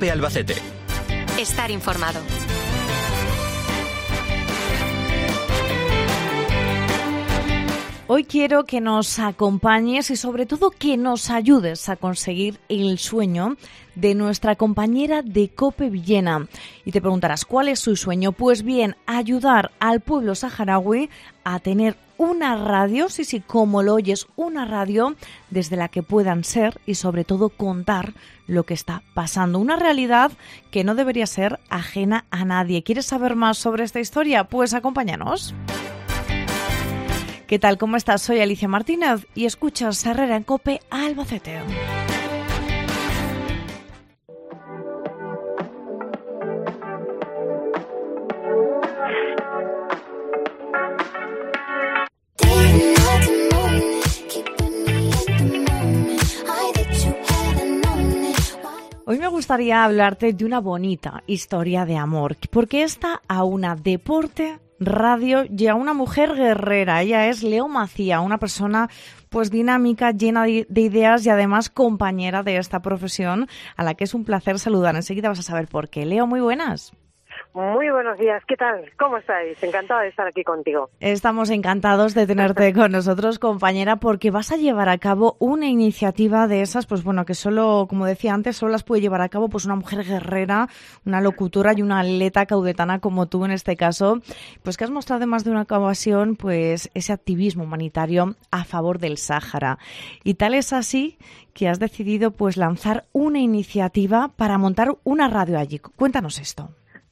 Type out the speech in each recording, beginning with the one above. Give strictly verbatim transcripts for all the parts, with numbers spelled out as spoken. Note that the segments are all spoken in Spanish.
COPE Albacete. Estar informado. Hoy quiero que nos acompañes y sobre todo que nos ayudes a conseguir el sueño de nuestra compañera de COPE Villena. Y te preguntarás, ¿cuál es su sueño? Pues bien, ayudar al pueblo saharaui a tener una radio, sí, sí, como lo oyes, una radio desde la que puedan ser y sobre todo contar lo que está pasando. Una realidad que no debería ser ajena a nadie. ¿Quieres saber más sobre esta historia? Pues acompáñanos. ¿Qué tal? ¿Cómo estás? Soy Alicia Martínez y escuchas Herrera en COPE Albacete. Hoy me gustaría hablarte de una bonita historia de amor, porque esta aúna deporte, radio y a una mujer guerrera. Ella es Leo Macía, una persona pues dinámica, llena de ideas y además compañera de esta profesión, a la que es un placer saludar. Enseguida vas a saber por qué. Leo, muy buenas. Muy buenos días, ¿qué tal? ¿Cómo estáis? Encantada de estar aquí contigo. Estamos encantados de tenerte con nosotros, compañera, porque vas a llevar a cabo una iniciativa de esas, pues bueno, que solo, como decía antes, solo las puede llevar a cabo pues una mujer guerrera, una locutora y una atleta caudetana como tú en este caso, pues que has mostrado en más de una ocasión pues ese activismo humanitario a favor del Sáhara. Y tal es así que has decidido pues lanzar una iniciativa para montar una radio allí. Cuéntanos esto.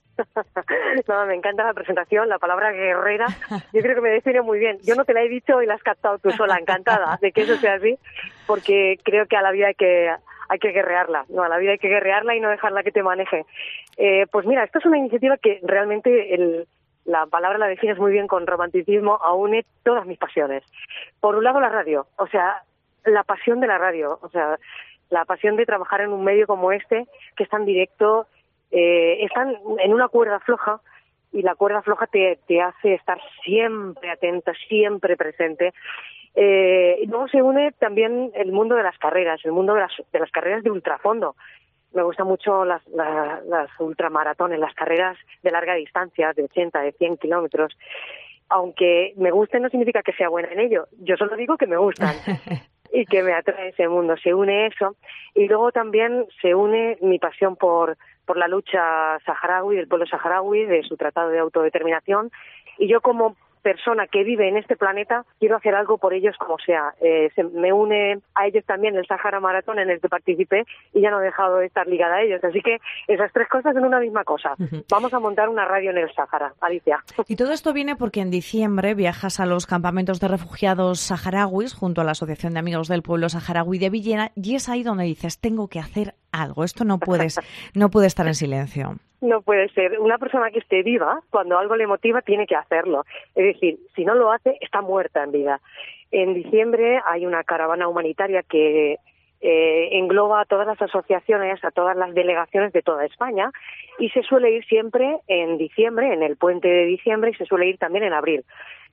No, me encanta la presentación, la palabra guerrera, yo creo que me define muy bien. Yo no te la he dicho y la has captado tú sola, encantada de que eso sea así, porque creo que a la vida hay que hay que guerrearla, no, a la vida hay que guerrearla y no dejarla que te maneje. Eh, pues mira, esta es una iniciativa que realmente el, la palabra la defines muy bien con romanticismo, aúne todas mis pasiones. Por un lado la radio, o sea, la pasión de la radio, o sea, la pasión de trabajar en un medio como este, que es tan directo. Eh, están en una cuerda floja y la cuerda floja te, te hace estar siempre atenta, siempre presente. Eh, y luego se une también el mundo de las carreras, el mundo de las, de las carreras de ultrafondo. Me gustan mucho las, las, las ultramaratones, las carreras de larga distancia, de ochenta, de cien kilómetros. Aunque me gusten no significa que sea buena en ello. Yo solo digo que me gustan. Y que me atrae ese mundo, se une eso. Y luego también se une mi pasión por por la lucha saharaui, del pueblo saharaui, de su tratado de autodeterminación. Y yo como persona que vive en este planeta, quiero hacer algo por ellos como sea. Eh, se, me une a ellos también el Sahara Maratón en el que participé y ya no he dejado de estar ligada a ellos. Así que esas tres cosas en una misma cosa. Uh-huh. Vamos a montar una radio en el Sahara, Alicia. Y todo esto viene porque en diciembre viajas a los campamentos de refugiados saharauis junto a la Asociación de Amigos del Pueblo Saharaui de Villena y es ahí donde dices, tengo que hacer algo. Esto no puedes, no puede estar en silencio. No puede ser. Una persona que esté viva, cuando algo le motiva, tiene que hacerlo. Es decir, si no lo hace, está muerta en vida. En diciembre hay una caravana humanitaria que eh, engloba a todas las asociaciones, a todas las delegaciones de toda España, y se suele ir siempre en diciembre, en el puente de diciembre, y se suele ir también en abril.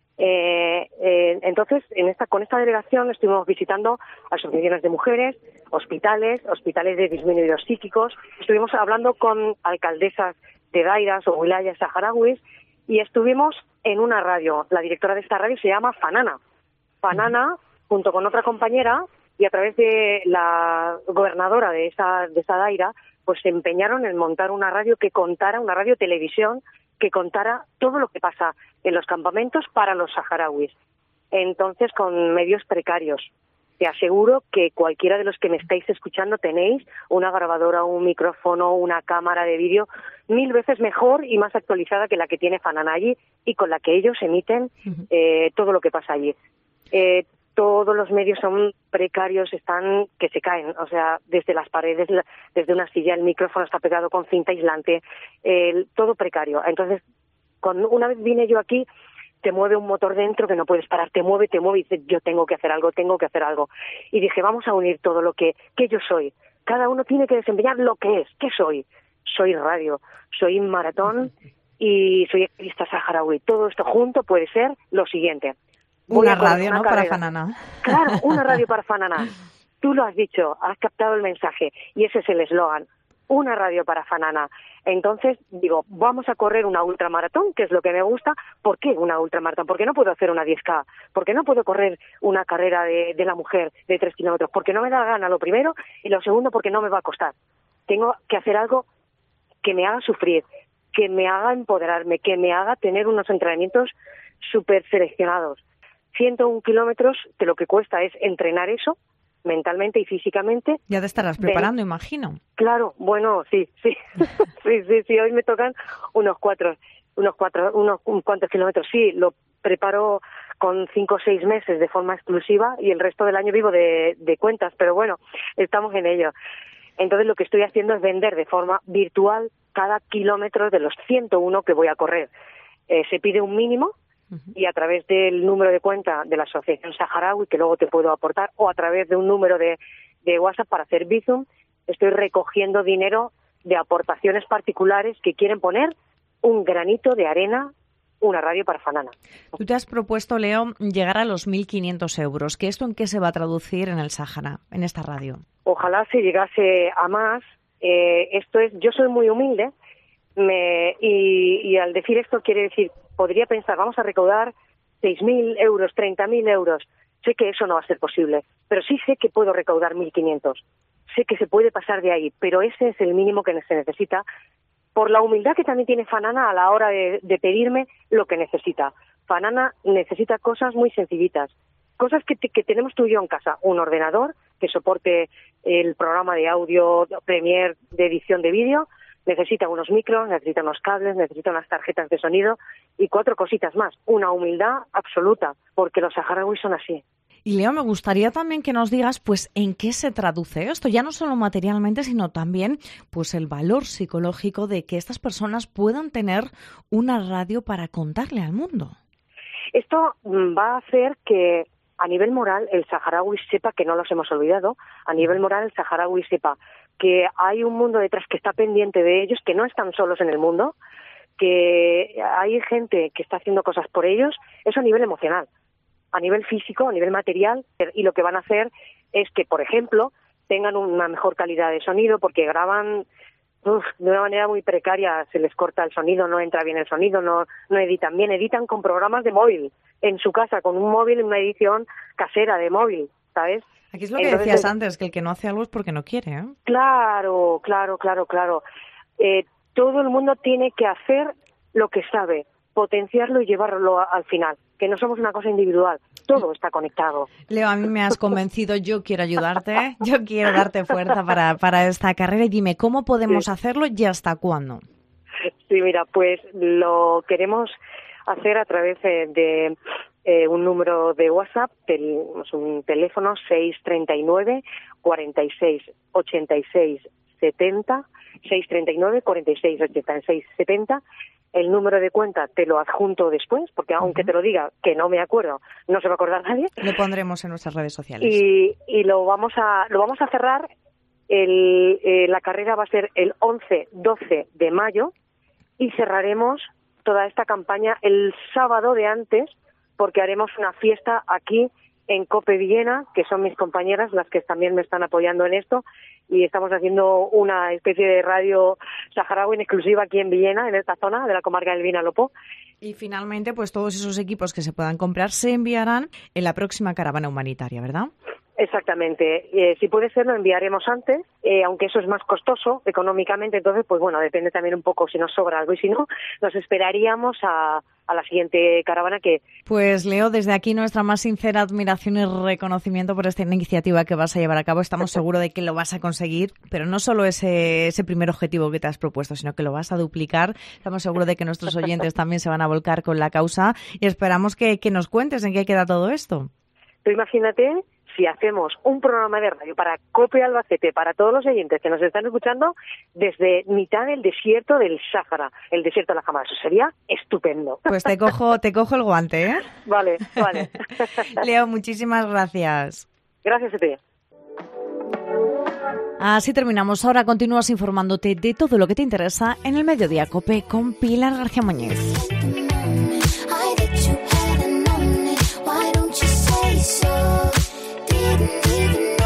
Eh, eh, entonces, en esta, con esta delegación estuvimos visitando asociaciones de mujeres, hospitales, hospitales de disminuidos psíquicos, estuvimos hablando con alcaldesas de dairas o wilayas saharauis y estuvimos en una radio. La directora de esta radio se llama Fanana. Fanana, junto con otra compañera y a través de la gobernadora de esa, de esa daira, pues se empeñaron en montar una radio que contara, una radio televisión, que contara todo lo que pasa en los campamentos para los saharauis. Entonces, con medios precarios. Te aseguro que cualquiera de los que me estáis escuchando tenéis una grabadora, un micrófono, una cámara de vídeo mil veces mejor y más actualizada que la que tiene Fanana allí y con la que ellos emiten eh, todo lo que pasa allí. Eh, todos los medios son precarios, están que se caen, o sea, desde las paredes, desde una silla, el micrófono está pegado con cinta aislante, eh, todo precario. Entonces, cuando una vez vine yo aquí, te mueve un motor dentro que no puedes parar, te mueve, te mueve y dices, yo tengo que hacer algo, tengo que hacer algo. Y dije, vamos a unir todo lo que, que yo soy. Cada uno tiene que desempeñar lo que es. ¿Qué soy? Soy radio, soy maratón y soy activista saharaui. Todo esto junto puede ser lo siguiente. Voy una a radio, una ¿no? carrera. Para Fanana. Claro, una radio para Fanana. Tú lo has dicho, has captado el mensaje y ese es el eslogan. una radio para Fanana. Entonces digo, vamos a correr una ultramaratón, que es lo que me gusta. ¿Por qué una ultramaratón? ¿Por qué no puedo hacer una diez K? ¿Por qué no puedo correr una carrera de, de la mujer de tres kilómetros? Porque no me da gana, lo primero, y lo segundo, porque no me va a costar. Tengo que hacer algo que me haga sufrir, que me haga empoderarme, que me haga tener unos entrenamientos súper seleccionados. ciento uno kilómetros, que lo que cuesta es entrenar eso, mentalmente y físicamente. Ya te estarás preparando, de... imagino. Claro, bueno, sí, sí, sí, sí, sí, hoy me tocan unos cuatro, unos cuatro, unos cuantos kilómetros, sí, lo preparo con cinco o seis meses de forma exclusiva y el resto del año vivo de, de cuentas, pero bueno, estamos en ello. Entonces lo que estoy haciendo es vender de forma virtual cada kilómetro de los ciento uno que voy a correr. Eh, se pide un mínimo, y a través del número de cuenta de la Asociación Saharaui, que luego te puedo aportar, o a través de un número de, de WhatsApp para hacer Bizum, estoy recogiendo dinero de aportaciones particulares que quieren poner un granito de arena, una radio para Fanana. Tú te has propuesto, Leo, llegar a los mil quinientos euros. ¿Que esto en qué se va a traducir en el Sáhara, en esta radio? Ojalá se llegase a más. Eh, esto es, yo soy muy humilde, me, y, y al decir esto quiere decir, podría pensar, vamos a recaudar seis mil euros, treinta mil euros. Sé que eso no va a ser posible, pero sí sé que puedo recaudar mil quinientos. Sé que se puede pasar de ahí, pero ese es el mínimo que se necesita por la humildad que también tiene Fanana a la hora de, de pedirme lo que necesita. Fanana necesita cosas muy sencillitas, cosas que, te, que tenemos tú y yo en casa. Un ordenador que soporte el programa de audio Premiere de edición de vídeo, necesita unos micros, necesita unos cables, necesita unas tarjetas de sonido y cuatro cositas más. Una humildad absoluta, porque los saharauis son así. Y Leo, me gustaría también que nos digas, pues, en qué se traduce esto, ya no solo materialmente, sino también, pues, el valor psicológico de que estas personas puedan tener una radio para contarle al mundo. Esto va a hacer que, a nivel moral, el saharaui sepa que no los hemos olvidado. A nivel moral, el saharaui sepa que hay un mundo detrás que está pendiente de ellos, que no están solos en el mundo, que hay gente que está haciendo cosas por ellos. Eso a nivel emocional, a nivel físico, a nivel material, y lo que van a hacer es que, por ejemplo, tengan una mejor calidad de sonido, porque graban uf, de una manera muy precaria, se les corta el sonido, no entra bien el sonido, no, no editan bien, editan con programas de móvil, en su casa, con un móvil, en una edición casera de móvil, ¿sabes? Aquí es lo que Entonces, decías antes, que el que no hace algo es porque no quiere, ¿eh? Claro, claro, claro, claro. Eh, todo el mundo tiene que hacer lo que sabe, potenciarlo y llevarlo a, al final, que no somos una cosa individual, todo está conectado. Leo, a mí me has convencido, yo quiero ayudarte, yo quiero darte fuerza para, para esta carrera y dime, ¿cómo podemos sí. hacerlo y hasta cuándo? Sí, mira, pues lo queremos hacer a través de... de Eh, un número de WhatsApp, tel, un teléfono seis treinta y nueve, cuarenta y seis, ochenta y seis, setenta, seis treinta y nueve, cuarenta y seis, ochenta y seis, setenta. El número de cuenta te lo adjunto después, porque aunque uh-huh. te lo diga que no me acuerdo, no se va a acordar nadie. Lo pondremos en nuestras redes sociales. Y, y lo vamos a lo vamos a cerrar. El, eh, la carrera va a ser el once doce de mayo y cerraremos toda esta campaña el sábado de antes, porque haremos una fiesta aquí en Cope Villena, que son mis compañeras las que también me están apoyando en esto, y estamos haciendo una especie de radio saharaui en exclusiva aquí en Villena, en esta zona de la comarca del Vinalopó. Y finalmente, pues todos esos equipos que se puedan comprar se enviarán en la próxima caravana humanitaria, ¿verdad? Exactamente. Eh, si puede ser, lo enviaremos antes, eh, aunque eso es más costoso económicamente, entonces, pues bueno, depende también un poco si nos sobra algo y si no, nos esperaríamos a, a la siguiente caravana que... Pues Leo, desde aquí nuestra más sincera admiración y reconocimiento por esta iniciativa que vas a llevar a cabo. Estamos seguros de que lo vas a conseguir, pero no solo ese, ese primer objetivo que te has propuesto, sino que lo vas a duplicar. Estamos seguros de que nuestros oyentes también se van a volcar con la causa y esperamos que, que nos cuentes en qué queda todo esto. Tú imagínate... Si hacemos un programa de radio para Cope Albacete, para todos los oyentes que nos están escuchando, desde mitad del desierto del Sáhara, el desierto de la Hamara, eso sería estupendo. Pues te cojo, te cojo el guante, ¿eh? Vale, vale. Leo, muchísimas gracias. Gracias a ti. Así terminamos. Ahora continúas informándote de todo lo que te interesa en el Mediodía Cope con Pilar García Muñiz. So didn't even